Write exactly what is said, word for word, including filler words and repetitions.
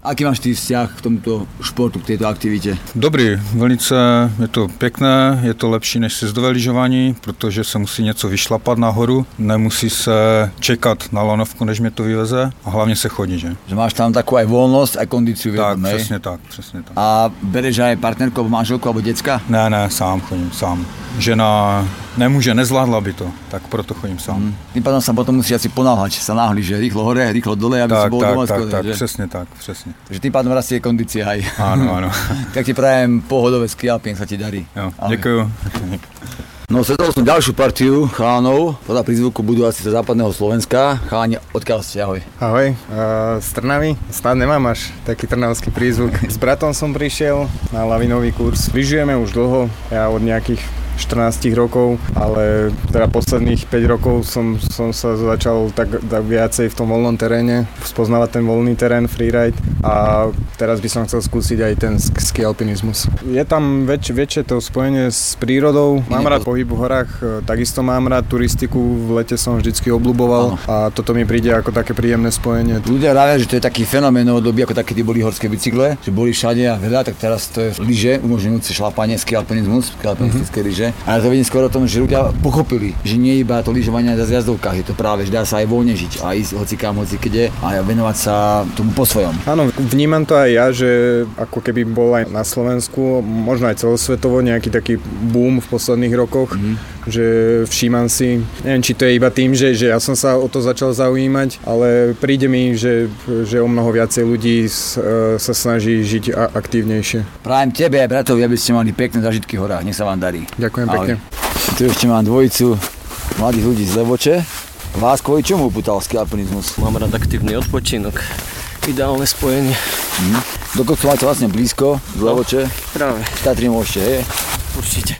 Aký máš ty vzťah k tomuto športu, k tejto aktivitě? Dobrý, velice je to pěkné, je to lepší než sjezdové lyžování, protože se musí něco vyšlapat nahoru, nemusí se čekat na lanovku, než mě to vyveze a hlavně se chodí, že? Že máš tam takovou aj volnost a kondíciu. Tak, jednom, přesně tak, přesně tak. A bereš aj partnerku, alebo manželku, alebo děcka? Ne, ne, sám chodím, sám. Žena nemůže, nezvládla by to, tak proto chodím sám. Hmm. Tým pádom sa potom musí asi ponáhľať, sa náhli, že rýchlo hore, rýchlo dole, aby tak, si bol tak, doma tak, skôr. tak, že? přesně tak, přesně. Takže tým pádom rastie kondícia aj. Áno, áno. Tak ti prajem pohodové ski alpín, sa ti darí. Jo, děkuju. No, sledol som ďalšiu partiu chalanov, podľa prízvuku budú asi zo západného Slovenska. Chalani, odkiaľ ste, ahoj. Ahoj, uh, z Trnavy, snad nemám až taký trnavský prízvuk. S bratom som prišiel na lavinový kurz. Lyžujeme už dlho, ja od nejakých štrnásť rokov, ale teda posledných päť rokov som, som sa začal tak, tak viacej v tom voľnom teréne, spoznávať ten voľný terén, freeride a teraz by som chcel skúsiť aj ten ski alpinizmus. Je tam väč, väčšie to spojenie s prírodou, mám rád pohyb v horách, takisto mám rád turistiku, v lete som vždycky obľúboval a toto mi príde ako také príjemné spojenie. Ľudia vravia, že to je taký fenomén novodobí, ako také tie boli horské bicykle, že boli všade a veľa, tak teraz to je lyže, umožňujúce šlapanie, ski alpinizmus, ski alpinistické lyže. Ale to vidím skôr o tom, že ľudia pochopili, že nie iba to lyžovanie na zjazdovkách, je to práve, že dá sa aj voľne žiť a ísť hocikam, hocikde a venovať sa tomu po svojom. Áno, vnímam to aj ja, že ako keby bol aj na Slovensku, možno aj celosvetovo nejaký taký boom v posledných rokoch, mm-hmm. že všímam si, neviem, či to je iba tým, že, že ja som sa o to začal zaujímať, ale príde mi, že, že o mnoho viacej ľudí sa snaží žiť aktívnejšie. Prajem tebe aj bratovi, aby ste mali pekné zažitky v horách, nech sa vám darí. Ďakujem pekne. Tu ešte mám dvojicu mladých ľudí z Levoče. Vás kvôli čomu upútal ski alpinizmus? Mám rád aktívny odpočinok. Ideálne spojenie. Hm. Dokonca máte vlastne blízko z Levoče. No, práve. Tatry môžete, hej? Určite.